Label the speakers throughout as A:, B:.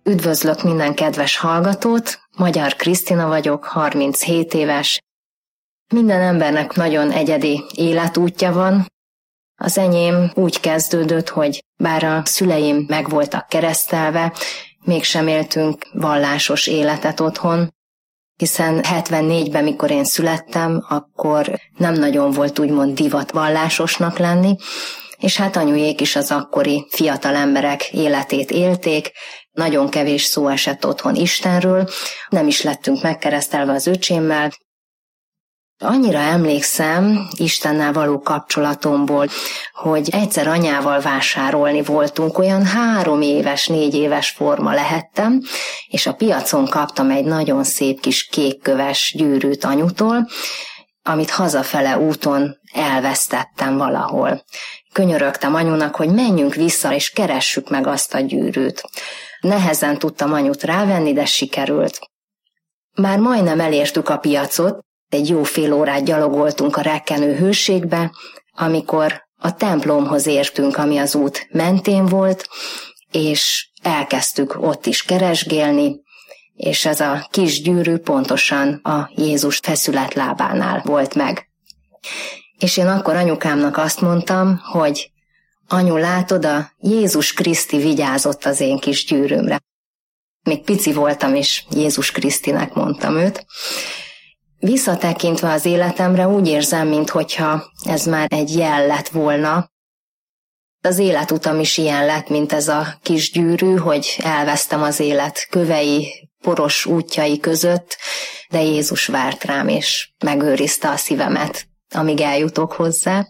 A: Üdvözlök minden kedves hallgatót, Magyar Krisztina vagyok, 37 éves. Minden embernek nagyon egyedi életútja van. Az enyém úgy kezdődött, hogy bár a szüleim meg voltak keresztelve, mégsem éltünk vallásos életet otthon, hiszen 74-ben, mikor én születtem, akkor nem nagyon volt úgymond divat vallásosnak lenni, és hát anyujék is az akkori fiatal emberek életét élték, nagyon kevés szó esett otthon Istenről, nem is lettünk megkeresztelve az öcsémmel. Annyira emlékszem Istennel való kapcsolatomból, hogy egyszer anyával vásárolni voltunk, olyan 3 éves, 4 éves forma lehettem, és a piacon kaptam egy nagyon szép kis kékköves gyűrűt anyutól, amit hazafele úton elvesztettem valahol. Könyörögtem anyunak, hogy menjünk vissza, és keressük meg azt a gyűrűt. Nehezen tudtam anyut rávenni, de sikerült. Már majdnem elértük a piacot, egy jó fél órát gyalogoltunk a rekkenő hőségbe, amikor a templomhoz értünk, ami az út mentén volt, és elkezdtük ott is keresgélni, és ez a kis gyűrű pontosan a Jézus feszületlábánál volt meg. És én akkor anyukámnak azt mondtam, hogy anyu, látod, a Jézus Kriszti vigyázott az én kis gyűrűmre. Még pici voltam, és Jézus Krisztinek mondtam őt. Visszatekintve az életemre úgy érzem, minthogyha ez már egy jel lett volna. Az életutam is ilyen lett, mint ez a kis gyűrű, hogy elvesztem az élet kövei, poros útjai között, de Jézus várt rám, és megőrizte a szívemet, amíg eljutok hozzá.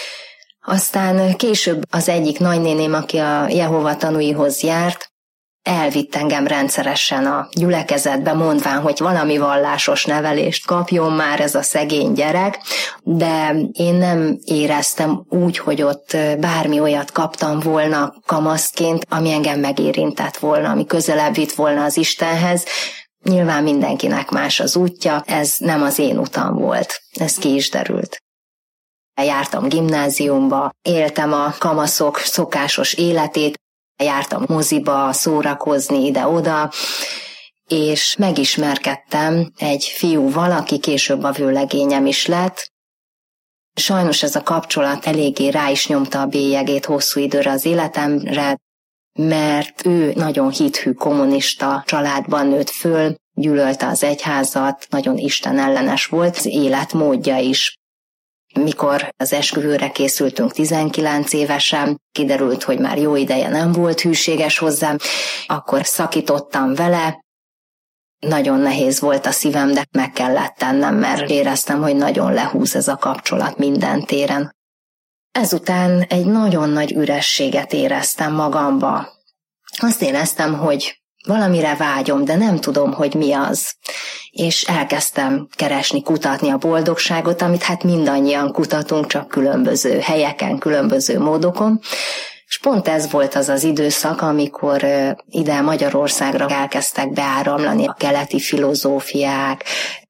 A: Aztán később az egyik nagynéném, aki a Jehova tanúihoz járt, elvitt engem rendszeresen a gyülekezetbe, mondván, hogy valami vallásos nevelést kapjon már ez a szegény gyerek, de én nem éreztem úgy, hogy ott bármi olyat kaptam volna kamaszként, ami engem megérintett volna, ami közelebb vitt volna az Istenhez. Nyilván mindenkinek más az útja, ez nem az én utam volt, ez ki is derült. Jártam gimnáziumba, éltem a kamaszok szokásos életét, jártam moziba, szórakozni ide-oda, és megismerkedtem egy fiúval, aki később a vőlegényem is lett. Sajnos ez a kapcsolat eléggé rá is nyomta a bélyegét hosszú időre az életemre, mert ő nagyon hithű kommunista családban nőtt föl, gyűlölte az egyházat, nagyon istenellenes volt, az életmódja is. Mikor az esküvőre készültünk 19 évesen, kiderült, hogy már jó ideje nem volt hűséges hozzám, akkor szakítottam vele. Nagyon nehéz volt a szívem, de meg kellett tennem, mert éreztem, hogy nagyon lehúz ez a kapcsolat minden téren. Ezután egy nagyon nagy ürességet éreztem magamba. Azt éreztem, hogy valamire vágyom, de nem tudom, hogy mi az. És elkezdtem keresni, kutatni a boldogságot, amit hát mindannyian kutatunk, csak különböző helyeken, különböző módokon. És pont ez volt az az időszak, amikor ide Magyarországra elkezdtek beáramlani a keleti filozófiák,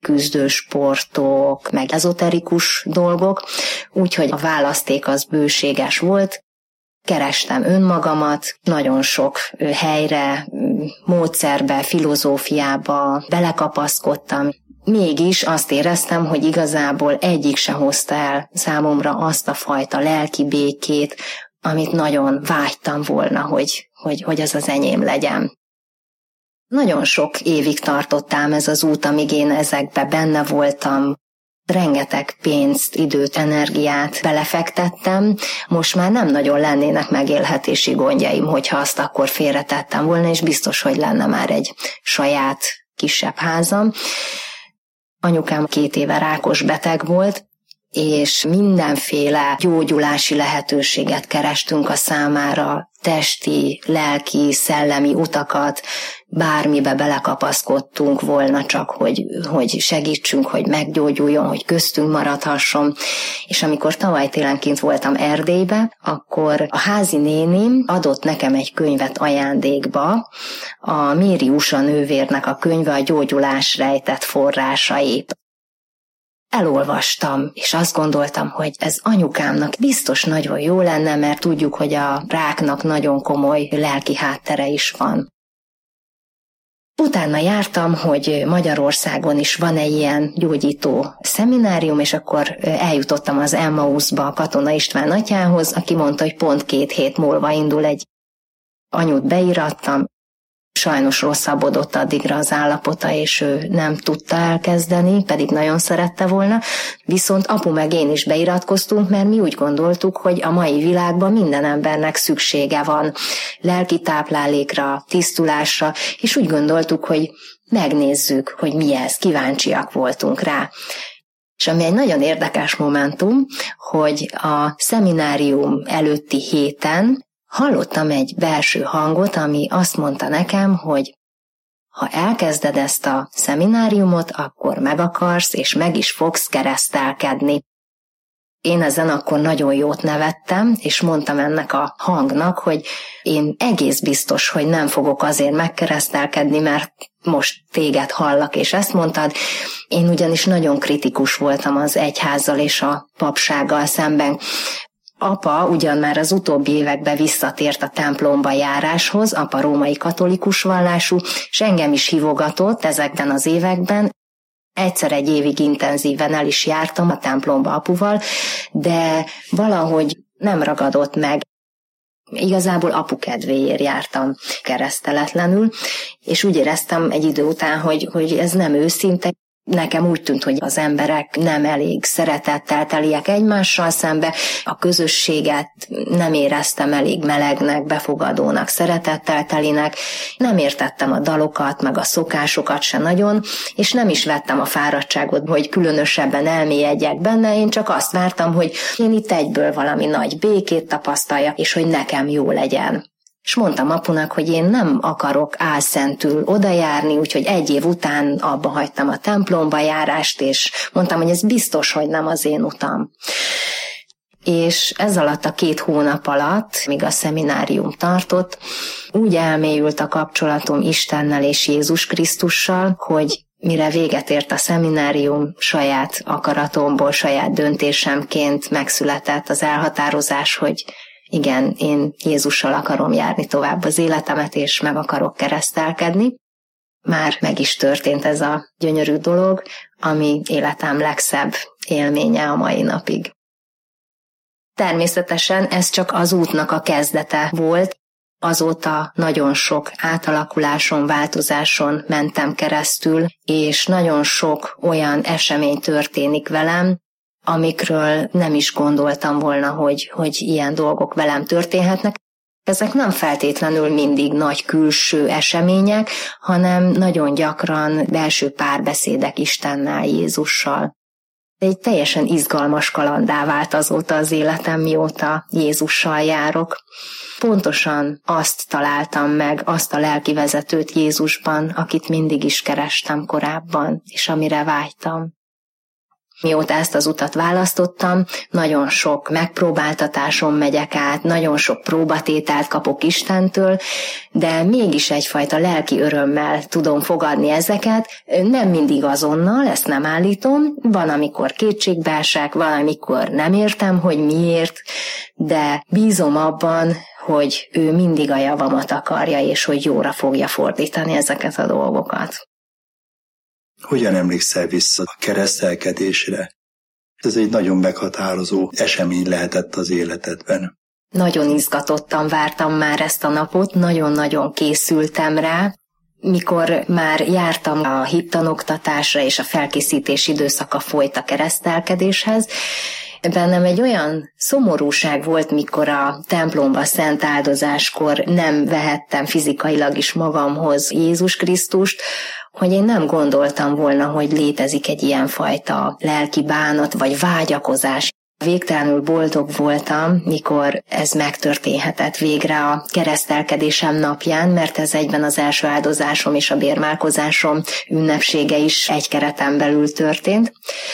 A: küzdősportok, meg ezoterikus dolgok, úgyhogy a választék az bőséges volt. Kerestem önmagamat, nagyon sok helyre, módszerbe, filozófiába belekapaszkodtam. Mégis azt éreztem, hogy igazából egyik se hozta el számomra azt a fajta lelki békét, amit nagyon vágytam volna, hogy az az enyém legyen. Nagyon sok évig tartott ám ez az út, amíg én ezekbe benne voltam. Rengeteg pénzt, időt, energiát belefektettem, most már nem nagyon lennének megélhetési gondjaim, hogyha azt akkor félretettem volna, és biztos, hogy lenne már egy saját kisebb házam. Anyukám 2 éve rákos beteg volt, és mindenféle gyógyulási lehetőséget kerestünk a számára, testi, lelki, szellemi utakat, bármibe belekapaszkodtunk volna csak, hogy segítsünk, hogy meggyógyuljon, hogy köztünk maradhasson. És amikor tavaly télen kint voltam Erdélybe, akkor a házi nénim adott nekem egy könyvet ajándékba, a Méri Usa nővérnek a könyve, a Gyógyulás rejtett forrásai. Elolvastam, és azt gondoltam, hogy ez anyukámnak biztos nagyon jó lenne, mert tudjuk, hogy a ráknak nagyon komoly lelki háttere is van. Utána jártam, hogy Magyarországon is van egy ilyen gyógyító szeminárium, és akkor eljutottam az Emmauszba Katona István atyához, aki mondta, hogy pont 2 hét múlva indul egy. Anyut beirattam, sajnos rosszabbodott addigra az állapota, és ő nem tudta elkezdeni, pedig nagyon szerette volna, viszont apu meg én is beiratkoztunk, mert mi úgy gondoltuk, hogy a mai világban minden embernek szüksége van lelki táplálékra, tisztulásra, és úgy gondoltuk, hogy megnézzük, hogy mi ez, kíváncsiak voltunk rá. És ami egy nagyon érdekes momentum, hogy a szeminárium előtti héten hallottam egy belső hangot, ami azt mondta nekem, hogy ha elkezded ezt a szemináriumot, akkor meg akarsz, és meg is fogsz keresztelkedni. Én ezen akkor nagyon jót nevettem, és mondtam ennek a hangnak, hogy én egész biztos, hogy nem fogok azért megkeresztelkedni, mert most téged hallak, és ezt mondtad. Én ugyanis nagyon kritikus voltam az egyházzal és a papsággal szemben. Apa ugyan már az utóbbi években visszatért a templomba járáshoz, apa római katolikus vallású, és engem is hívogatott ezekben az években. Egyszer egy évig intenzíven el is jártam a templomba apuval, de valahogy nem ragadott meg. Igazából apu kedvéért jártam kereszteletlenül, és úgy éreztem egy idő után, hogy ez nem őszinte. Nekem úgy tűnt, hogy az emberek nem elég szeretettel teliek egymással szembe, a közösséget nem éreztem elég melegnek, befogadónak, szeretettel telinek, nem értettem a dalokat, meg a szokásokat se nagyon, és nem is vettem a fáradtságot, hogy különösebben elmélyedjek benne, én csak azt vártam, hogy én itt egyből valami nagy békét tapasztaljak, és hogy nekem jó legyen. És mondtam apunak, hogy én nem akarok álszentül odajárni, úgyhogy 1 év után abba hagytam a templomba járást, és mondtam, hogy ez biztos, hogy nem az én utam. És ez alatt a 2 hónap alatt, míg a szeminárium tartott, úgy elmélyült a kapcsolatom Istennel és Jézus Krisztussal, hogy mire véget ért a szeminárium, saját akaratomból, saját döntésemként megszületett az elhatározás, hogy igen, én Jézussal akarom járni tovább az életemet, és meg akarok keresztelkedni. Már meg is történt ez a gyönyörű dolog, ami életem legszebb élménye a mai napig. Természetesen ez csak az útnak a kezdete volt. Azóta nagyon sok átalakuláson, változáson mentem keresztül, és nagyon sok olyan esemény történik velem, amikről nem is gondoltam volna, hogy ilyen dolgok velem történhetnek. Ezek nem feltétlenül mindig nagy külső események, hanem nagyon gyakran belső párbeszédek Istennel, Jézussal. Egy teljesen izgalmas kalanddá vált azóta az életem, mióta Jézussal járok. Pontosan azt találtam meg, azt a lelkivezetőt Jézusban, akit mindig is kerestem korábban, és amire vágytam. Mióta ezt az utat választottam, nagyon sok megpróbáltatáson megyek át, nagyon sok próbatételt kapok Istentől, de mégis egyfajta lelki örömmel tudom fogadni ezeket, nem mindig azonnal, ezt nem állítom, van, amikor kétségbeesek, van, amikor nem értem, hogy miért, de bízom abban, hogy ő mindig a javamat akarja, és hogy jóra fogja fordítani ezeket a dolgokat.
B: Hogyan emlékszel vissza a keresztelkedésre? Ez egy nagyon meghatározó esemény lehetett az életedben.
A: Nagyon izgatottan vártam már ezt a napot, nagyon-nagyon készültem rá. Mikor már jártam a hittanoktatásra és a felkészítés időszaka folyt a keresztelkedéshez, bennem egy olyan szomorúság volt, mikor a templomba szent áldozáskor nem vehettem fizikailag is magamhoz Jézus Krisztust, hogy én nem gondoltam volna, hogy létezik egy ilyenfajta lelki bánat vagy vágyakozás. Végtelenül boldog voltam, mikor ez megtörténhetett végre a keresztelkedésem napján, mert ez egyben az első áldozásom és a bérmálkozásom ünnepsége is egy kereten belül történt.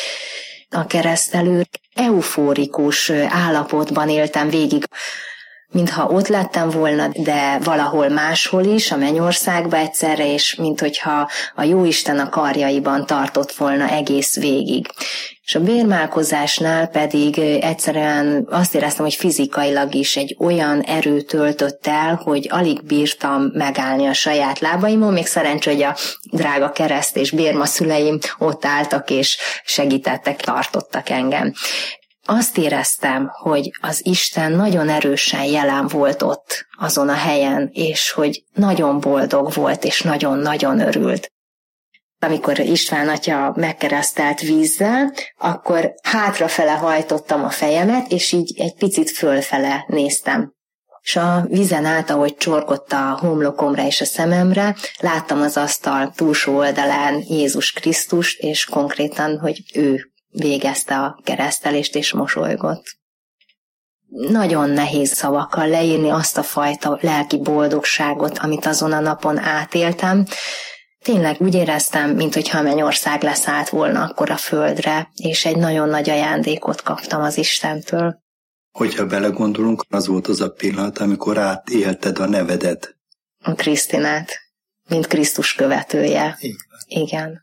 A: A keresztelő eufórikus állapotban éltem végig, mintha ott lettem volna, de valahol máshol is, a mennyországba egyszerre, és minthogyha a Jóisten a karjaiban tartott volna egész végig. És a bérmálkozásnál pedig egyszerűen azt éreztem, hogy fizikailag is egy olyan erő töltött el, hogy alig bírtam megállni a saját lábaimon, még szerencsé, hogy a drága kereszt és bérma szüleim ott álltak és segítettek, tartottak engem. Azt éreztem, hogy az Isten nagyon erősen jelen volt ott azon a helyen, és hogy nagyon boldog volt, és nagyon-nagyon örült. Amikor István atya megkeresztelt vízzel, akkor hátrafele hajtottam a fejemet, és így egy picit fölfele néztem. És a vízen át, ahogy csorgott a homlokomra és a szememre, láttam az asztal túlsó oldalán Jézus Krisztust, és konkrétan, hogy ő végezte a keresztelést és mosolygott. Nagyon nehéz szavakkal leírni azt a fajta lelki boldogságot, amit azon a napon átéltem. Tényleg úgy éreztem, minthogyha a mennyország leszállt volna akkor a földre, és egy nagyon nagy ajándékot kaptam az Istentől.
B: Hogyha belegondolunk, az volt az a pillanat, amikor átélted a nevedet.
A: A Krisztinát, mint Krisztus követője. Igen.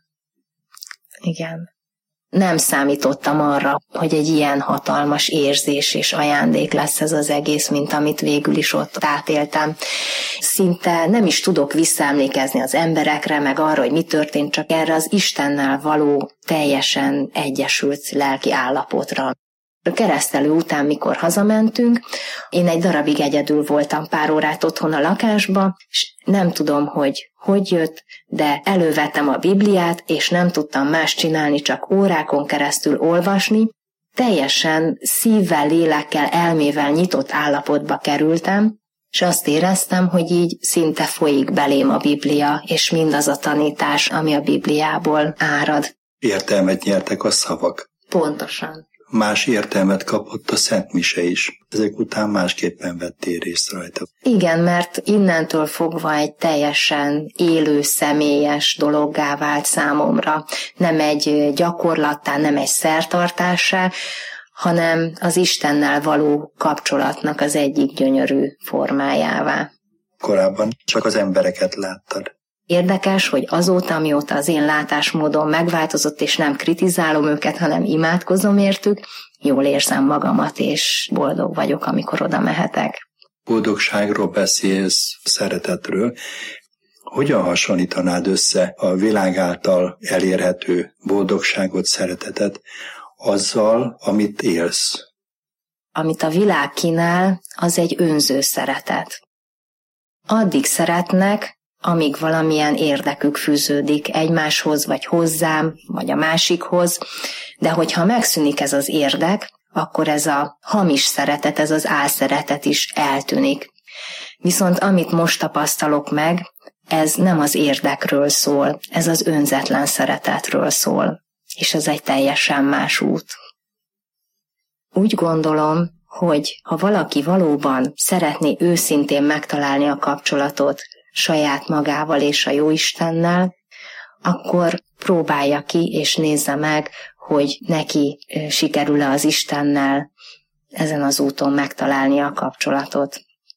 A: Nem számítottam arra, hogy egy ilyen hatalmas érzés és ajándék lesz ez az egész, mint amit végül is ott átéltem. Szinte nem is tudok visszaemlékezni az emberekre, meg arra, hogy mi történt, csak erre az Istennel való teljesen egyesült lelki állapotra. A keresztelő után, mikor hazamentünk, én egy darabig egyedül voltam, pár órát otthon a lakásba, és nem tudom, hogy jött, de elővettem a Bibliát, és nem tudtam más csinálni, csak órákon keresztül olvasni. Teljesen szívvel, lélekkel, elmével nyitott állapotba kerültem, és azt éreztem, hogy így szinte folyik belém a Biblia, és mindaz a tanítás, ami a Bibliából árad.
B: Értelmet nyertek a szavak.
A: Pontosan.
B: Más értelmet kapott a Szent Mise is. Ezek után másképpen vettél részt rajta.
A: Igen, mert innentől fogva egy teljesen élő, személyes dologgá vált számomra. Nem egy gyakorlattá, nem egy szertartássá, hanem az Istennel való kapcsolatnak az egyik gyönyörű formájává.
B: Korábban csak az embereket láttad.
A: Érdekes, hogy azóta, mióta az én látásmódom megváltozott, és nem kritizálom őket, hanem imádkozom értük, jól érzem magamat, és boldog vagyok, amikor oda mehetek.
B: Boldogságról beszélsz, szeretetről. Hogyan hasonlítanád össze a világ által elérhető boldogságot, szeretetet azzal, amit élsz?
A: Amit a világ kínál, az egy önző szeretet. Addig szeretnek, amíg valamilyen érdekük fűződik egymáshoz, vagy hozzám, vagy a másikhoz, de hogyha megszűnik ez az érdek, akkor ez a hamis szeretet, ez az álszeretet is eltűnik. Viszont amit most tapasztalok meg, ez nem az érdekről szól, ez az önzetlen szeretetről szól, és ez egy teljesen más út. Úgy gondolom, hogy ha valaki valóban szeretné őszintén megtalálni a kapcsolatot saját magával és a Jóistennel, akkor próbálja ki és nézze meg, hogy neki sikerül-e az Istennel ezen az úton megtalálni a kapcsolatot.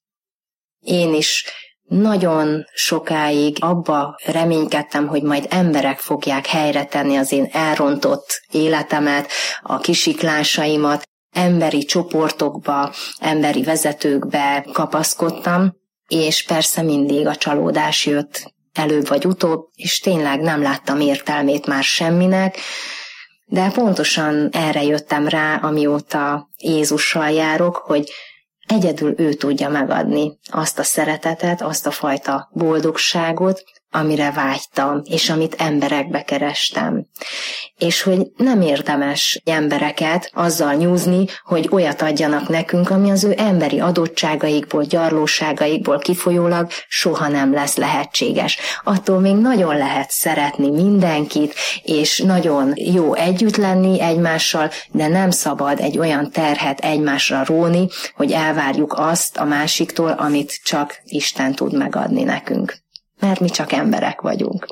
A: Én is nagyon sokáig abba reménykedtem, hogy majd emberek fogják helyre tenni az én elrontott életemet, a kisiklásaimat, emberi csoportokba, emberi vezetőkbe kapaszkodtam, és persze mindig a csalódás jött előbb vagy utóbb, és tényleg nem láttam értelmét már semminek, de pontosan erre jöttem rá, amióta Jézussal járok, hogy egyedül ő tudja megadni azt a szeretetet, azt a fajta boldogságot, amire vágytam, és amit emberekbe kerestem. És hogy nem érdemes embereket azzal nyúzni, hogy olyat adjanak nekünk, ami az ő emberi adottságaikból, gyarlóságaikból kifolyólag soha nem lesz lehetséges. Attól még nagyon lehet szeretni mindenkit, és nagyon jó együtt lenni egymással, de nem szabad egy olyan terhet egymásra róni, hogy elvárjuk azt a másiktól, amit csak Isten tud megadni nekünk. Mert mi csak emberek vagyunk.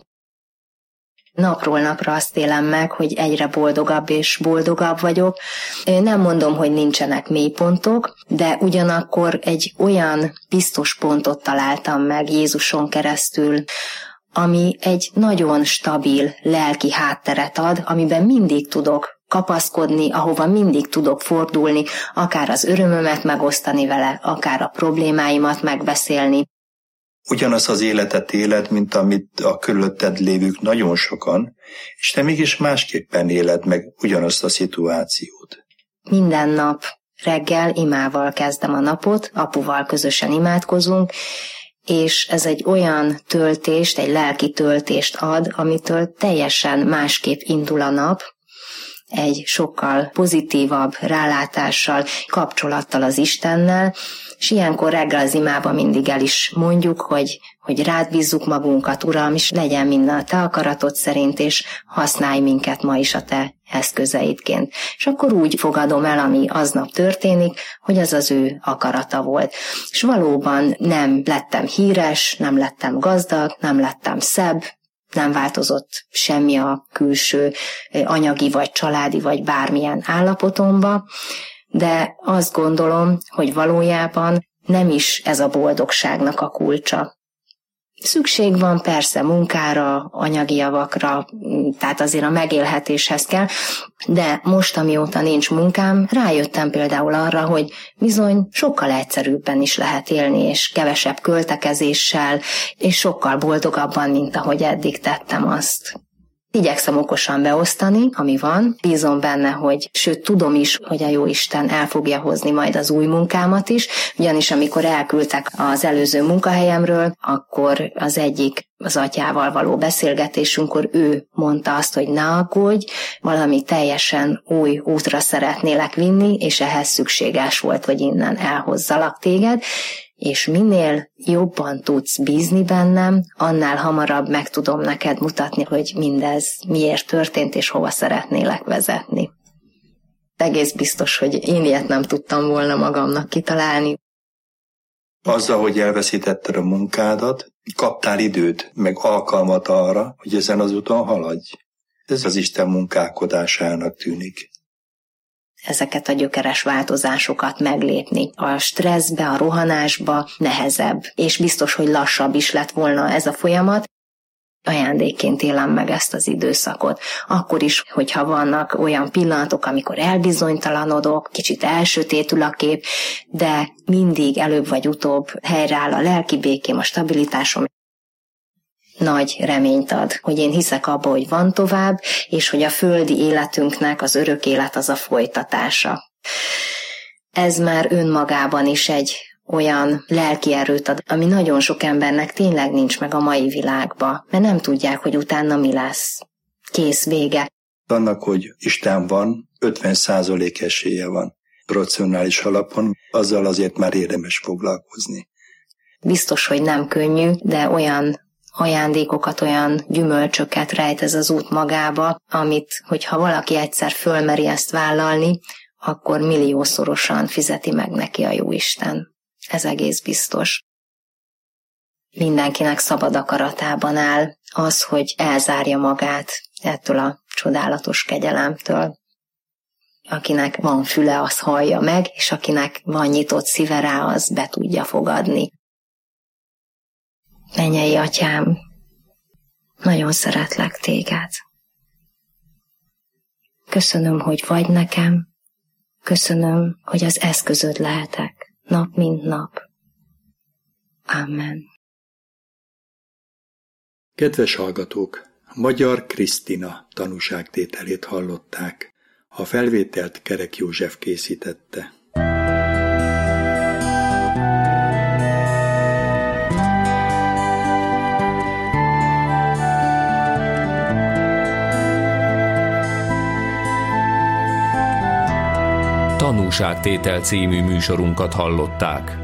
A: Napról napra azt élem meg, hogy egyre boldogabb és boldogabb vagyok. Nem mondom, hogy nincsenek mélypontok, de ugyanakkor egy olyan biztos pontot találtam meg Jézuson keresztül, ami egy nagyon stabil lelki hátteret ad, amiben mindig tudok kapaszkodni, ahova mindig tudok fordulni, akár az örömömet megosztani vele, akár a problémáimat megbeszélni.
B: Ugyanazt az életet éled, mint amit a körülötted lévők nagyon sokan, és te mégis másképpen éled meg ugyanazt a szituációt.
A: Minden nap reggel imával kezdem a napot, apuval közösen imádkozunk, és ez egy olyan töltést, egy lelki töltést ad, amitől teljesen másképp indul a nap, egy sokkal pozitívabb rálátással, kapcsolattal az Istennel, és ilyenkor reggel az imában mindig el is mondjuk, hogy rád bízzuk magunkat, Uram, és legyen minden a te akaratod szerint, és használj minket ma is a te eszközeidként. És akkor úgy fogadom el, ami aznap történik, hogy az az ő akarata volt. És valóban nem lettem híres, nem lettem gazdag, nem lettem szebb, nem változott semmi a külső anyagi, vagy családi, vagy bármilyen állapotomba, de azt gondolom, hogy valójában nem is ez a boldogságnak a kulcsa. Szükség van persze munkára, anyagi javakra, tehát azért a megélhetéshez kell, de most, amióta nincs munkám, rájöttem például arra, hogy bizony sokkal egyszerűbben is lehet élni, és kevesebb költekezéssel, és sokkal boldogabban, mint ahogy eddig tettem azt. Igyekszem okosan beosztani, ami van, bízom benne, sőt tudom is, hogy a Jóisten el fogja hozni majd az új munkámat is, ugyanis amikor elküldtek az előző munkahelyemről, akkor az atyával való beszélgetésünkkor ő mondta azt, hogy ne aggódj, valami teljesen új útra szeretnélek vinni, és ehhez szükséges volt, hogy innen elhozzalak téged, és minél jobban tudsz bízni bennem, annál hamarabb meg tudom neked mutatni, hogy mindez miért történt, és hova szeretnélek vezetni. Egész biztos, hogy én ilyet nem tudtam volna magamnak kitalálni.
B: Azzal, hogy elveszítetted a munkádat, kaptál időt, meg alkalmat arra, hogy ezen az úton haladj. Ez az Isten munkálkodásának tűnik.
A: Ezeket a gyökeres változásokat meglépni. A stresszbe, a rohanásba nehezebb, és biztos, hogy lassabb is lett volna ez a folyamat. Ajándékként élem meg ezt az időszakot. Akkor is, hogyha vannak olyan pillanatok, amikor elbizonytalanodok, kicsit elsötétül a kép, de mindig előbb vagy utóbb helyreáll a lelki békém, a stabilitásom. Nagy reményt ad, hogy én hiszek abba, hogy van tovább, és hogy a földi életünknek az örök élet az a folytatása. Ez már önmagában is egy olyan lelki erőt ad, ami nagyon sok embernek tényleg nincs meg a mai világban, mert nem tudják, hogy utána mi lesz. Kész, vége.
B: Annak, hogy Isten van, 50% esélye van. Racionális alapon, azzal azért már érdemes foglalkozni.
A: Biztos, hogy nem könnyű, de olyan ajándékokat, olyan gyümölcsöket rejt ez az út magába, amit, hogyha valaki egyszer fölmeri ezt vállalni, akkor milliószorosan fizeti meg neki a Jóisten. Ez egész biztos. Mindenkinek szabad akaratában áll az, hogy elzárja magát ettől a csodálatos kegyelemtől. Akinek van füle, az hallja meg, és akinek van nyitott szíve rá, az be tudja fogadni. Mennyei Atyám, nagyon szeretlek téged. Köszönöm, hogy vagy nekem, köszönöm, hogy az eszközöd lehetek, nap mint nap. Amen.
B: Kedves hallgatók, Magyar Krisztina tanúságtételét hallották. A felvételt Kerek József készítette.
C: Tanúságtétel című műsorunkat hallották.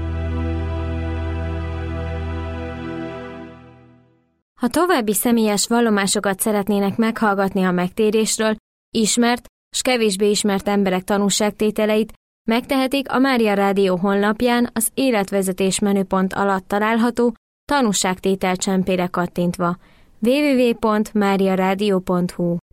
D: Ha további személyes vallomásokat szeretnének meghallgatni a megtérésről, ismert s kevésbé ismert emberek tanúságtételeit, megtehetik a Mária Rádió honlapján az életvezetés menüpont alatt található tanúságtétel csempére kattintva. www.mariaradio.hu